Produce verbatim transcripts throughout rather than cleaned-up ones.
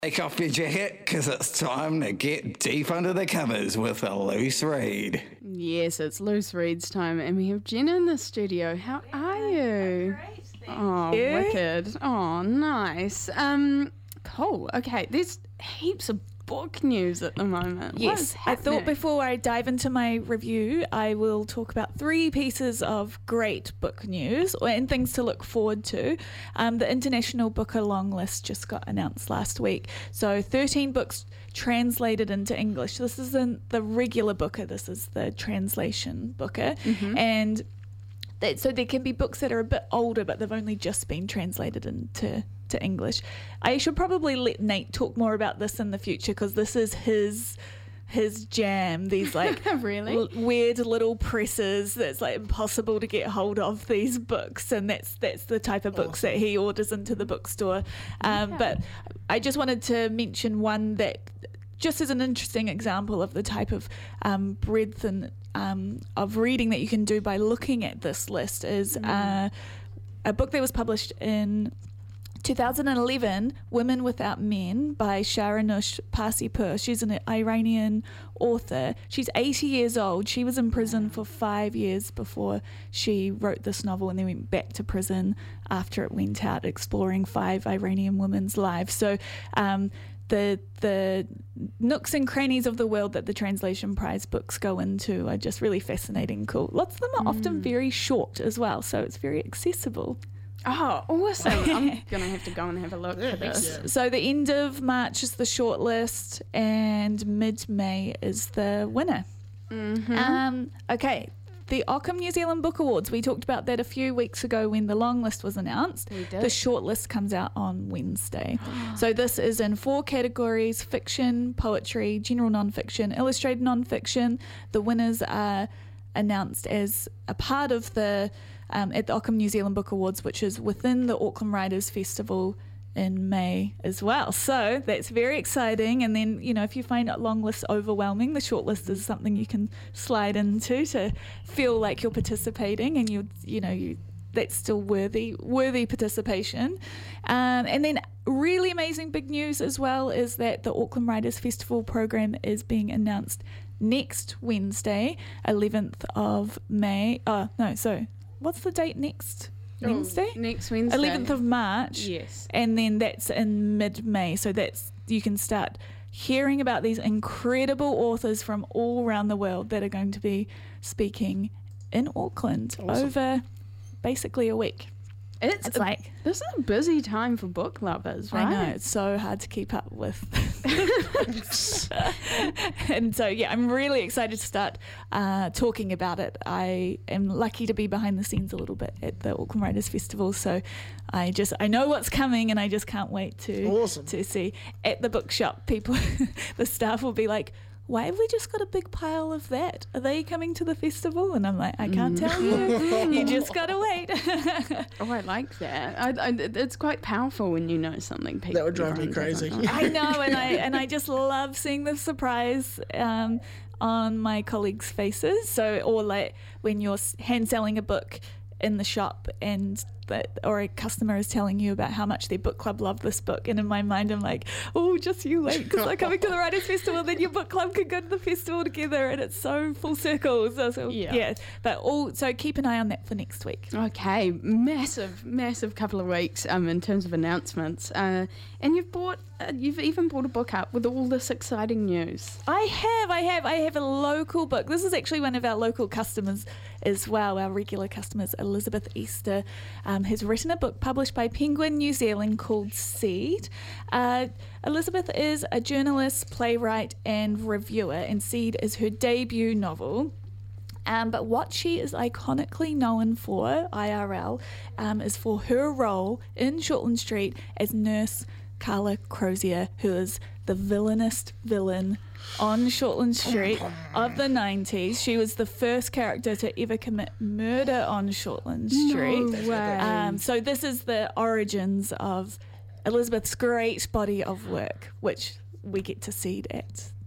Take off your jacket, because it's time to get deep under the covers with a loose read. Yes, it's loose reads time, and we have Jenna in the studio. How are you? Great, thank Oh, you. wicked. Oh, nice. Um, cool. Okay, there's heaps of book news at the moment. What is Yes, I thought happening? before I dive into my review, I will talk about three pieces of great book news and things to look forward to. Um, the International Booker long list just got announced last week. So thirteen books translated into English. This isn't the regular Booker, this is the translation Booker. Mm-hmm. And that, so there can be books that are a bit older, but they've only just been translated into to English. I should probably let Nate talk more about this in the future because this is his his jam. These like Really? l- weird little presses that's like impossible to get hold of these books, and that's that's the type of books that he orders into the bookstore. Um, Yeah. But I just wanted to mention one that just as an interesting example of the type of um, breadth and um, of reading that you can do by looking at this list is uh, a book that was published in two thousand eleven, Women Without Men by Sharanush Pasipur. She's an Iranian author. She's eighty years old. She was in prison for five years before she wrote this novel and then went back to prison after it went out, exploring five Iranian women's lives. So um, the the nooks and crannies of the world that the Translation Prize books go into are just really fascinating and cool. Lots of them are often very short as well, so it's very accessible. Oh, awesome. I'm going to have to go and have a look for this. So the end of March is the shortlist, and mid-May is the winner. Mm-hmm. Um, okay, the Ockham New Zealand Book Awards. We talked about that a few weeks ago when the long list was announced. We did. The shortlist comes out on Wednesday. So this is in four categories: fiction, poetry, general non-fiction, illustrated non-fiction. The winners are announced as a part of the um, at the Ockham New Zealand Book Awards, which is within the Auckland Writers Festival in May as well. So that's very exciting. And then, you know, if you find a long list overwhelming, the short list is something you can slide into to feel like you're participating, and you you know you that's still worthy worthy participation. Um, and then really amazing big news as well is that the Auckland Writers Festival program is being announced next Wednesday, eleventh of May. Oh, no, so what's the date next Wednesday? Oh, next Wednesday. eleventh of March. Yes. And then that's in mid-May. So that's you can start hearing about these incredible authors from all around the world that are going to be speaking in Auckland over basically a week. It's, It's a- like, this is a busy time for book lovers, right? I know, it's so hard to keep up with. And so, yeah, I'm really excited to start uh, talking about it. I am lucky to be behind the scenes a little bit at the Auckland Writers Festival, so I just I know what's coming, and I just can't wait to Awesome. to see at the bookshop. People, the staff will be like, why have we just got a big pile of that? Are they coming to the festival? And I'm like, I can't tell you. You just got to wait. Oh, I like that. I, I, it's quite powerful when you know something. People That would drive me everyone doesn't crazy. know. I know, and I and I just love seeing the surprise um, on my colleagues' faces. So, or like when you're s- hand selling a book in the shop, and that or a customer is telling you about how much their book club loved this book, and in my mind I'm like, oh, just you wait, because I'm coming to the Writers Festival, then your book club could go to the festival together, and it's so full circle. So, so Yeah. yeah, but all so keep an eye on that for next week. Okay, massive, massive couple of weeks um, in terms of announcements, uh, and you've bought, uh, you've even bought a book up with all this exciting news. I have, I have, I have a local book. This is actually one of our local customers as well, our regular customers. Elizabeth Easter um, has written a book published by Penguin New Zealand called Seed. Uh, Elizabeth is a journalist, playwright, and reviewer, and Seed is her debut novel. Um, but what she is iconically known for, I R L, um, is for her role in Shortland Street as Nurse Carla Crozier, who is the villainous villain on Shortland Street of the nineties. She was the first character to ever commit murder on Shortland Street. No way. Um, so this is the origins of Elizabeth's great body of work, which we get to see at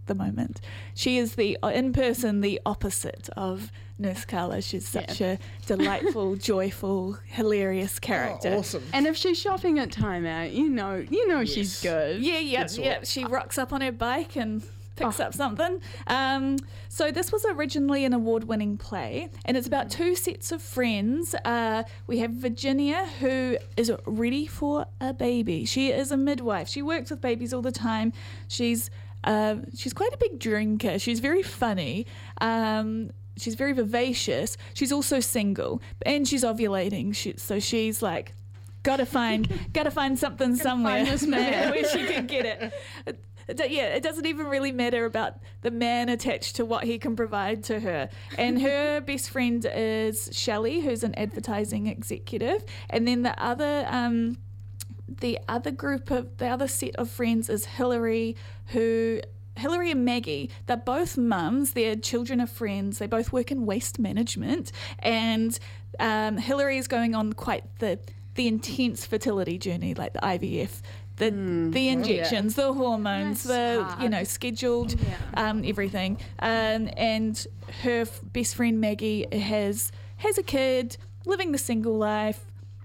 the moment. She is the in person the opposite of Nurse Carla. She's such yeah. a delightful, joyful, hilarious character. Oh, awesome. And if she's shopping at Time Out, you know, you know Yes. she's good. Yeah, yeah, That's yeah. all. She rocks up on her bike and picks Oh. up something. Um, so this was originally an award-winning play, and it's about two sets of friends. Uh, we have Virginia, who is ready for a baby. She is a midwife. She works with babies all the time. She's uh, she's quite a big drinker. She's very funny. Um, she's very vivacious. She's also single, and she's ovulating. She, so she's like, gotta find, gotta find something somewhere find this man. where she can get it. It- it- Yeah, it doesn't even really matter about the man attached to what he can provide to her. And her best friend is Shelley, who's an advertising executive, and then the other um, the other group of the other set of friends is Hillary, who. Hillary and Maggie, they're both mums. Their children are friends. They both work in waste management, and um, Hillary is going on quite the the intense fertility journey, like the I V F, the the injections, the hormones, That's the hard. you know scheduled Yeah. um, everything. Um, and her f- best friend Maggie has has a kid, living the single life,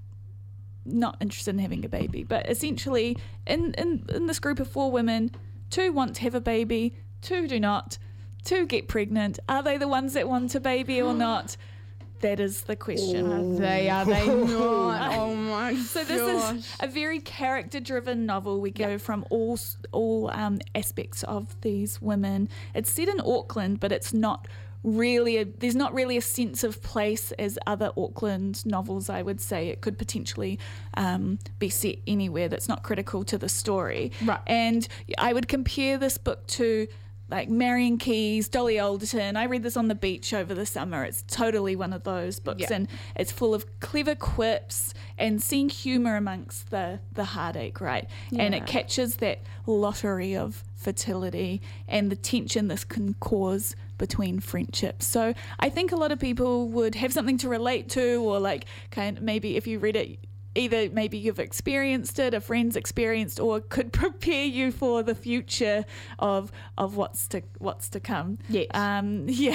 not interested in having a baby. But essentially, in, in, in this group of four women, two want to have a baby, two do not, two get pregnant. Are they the ones that want a baby or not? That is the question. Are they? Are they not? Oh my So this gosh. is a very character-driven novel. We go from all s- all um, aspects of these women. It's set in Auckland, but it's not really. A, there's not really a sense of place as other Auckland novels. I would say it could potentially um, be set anywhere that's not critical to the story. Right. And I would compare this book to like Marion Keyes, Dolly Alderton. I read this on the beach over the summer. It's totally one of those books, Yeah. and it's full of clever quips and seeing humour amongst the, the heartache, right? And Yeah. it captures that lottery of fertility and the tension this can cause between friendships. So I think a lot of people would have something to relate to, or like kind of maybe if you read it, either maybe you've experienced it, a friend's experienced, or could prepare you for the future of of what's to what's to come. Yes. Um, yeah.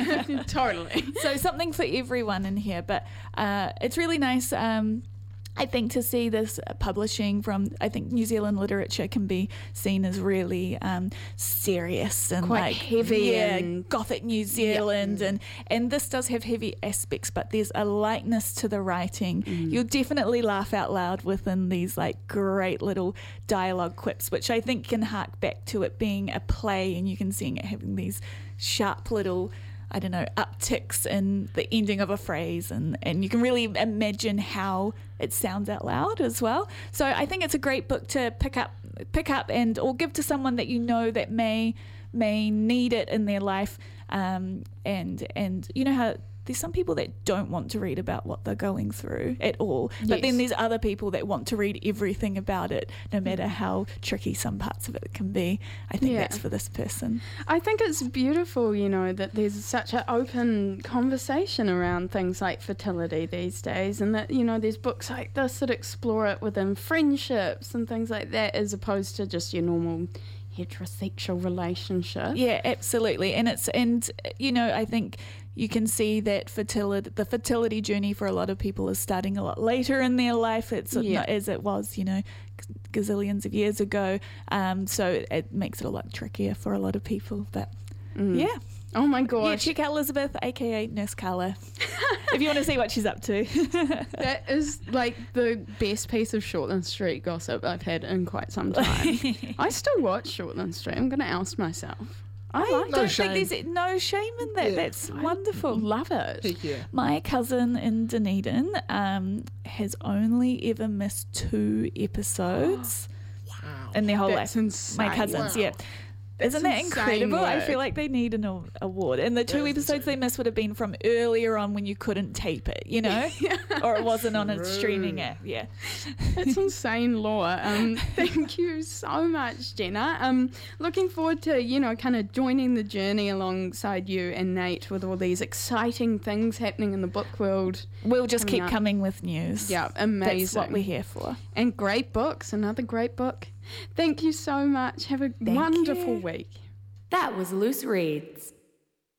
Totally. So something for everyone in here, but uh, it's really nice. Um, I think to see this publishing from, I think New Zealand literature can be seen as really um, serious and Quite like heavy yeah, and- Gothic New Zealand, and and this does have heavy aspects, but there's a lightness to the writing. You'll definitely laugh out loud within these like great little dialogue quips, which I think can hark back to it being a play, and you can see it having these sharp little, I don't know, upticks in the ending of a phrase, and, and you can really imagine how it sounds out loud as well. So I think it's a great book to pick up pick up and or give to someone that you know that may may need it in their life. Um, and and you know how there's some people that don't want to read about what they're going through at all, but then Yes. there's other people that want to read everything about it, no matter how tricky some parts of it can be. I think Yeah. that's for this person. I think it's beautiful, you know, that there's such an open conversation around things like fertility these days, and that, you know, there's books like this that explore it within friendships and things like that, as opposed to just your normal heterosexual relationship. Yeah, absolutely. And it's and you know, I think you can see that fertility the fertility journey for a lot of people is starting a lot later in their life. It's Yeah. not as it was, you know, gazillions of years ago. Um, so it makes it a lot trickier for a lot of people. But Mm. yeah. Oh my Yeah, gosh. check out Elizabeth, aka Nurse Carla, if you want to see what she's up to. That is like the best piece of Shortland Street gossip I've had in quite some time. I still watch Shortland Street. I'm going to oust myself. I I like No don't shame. think there's no shame in that. Yeah. That's I wonderful. love it. Heck yeah. My cousin in Dunedin um, has only ever missed two episodes Wow. in their whole That's life. insane. My cousins, Wow. yeah. Isn't that insane incredible? I work. feel like they need an a- award. And the two That is episodes insane. they missed would have been from earlier on when you couldn't tape it, you know? Or it wasn't on a True. streaming app, yeah. That's insane lore. Um, thank you so much, Jenna. Um, looking forward to, you know, kind of joining the journey alongside you and Nate with all these exciting things happening in the book world. We'll just Coming keep up. coming with news. Yeah, amazing. That's what we're here for. And great books, another great book. Thank you so much. Have a wonderful you. week. That was Loose Reads.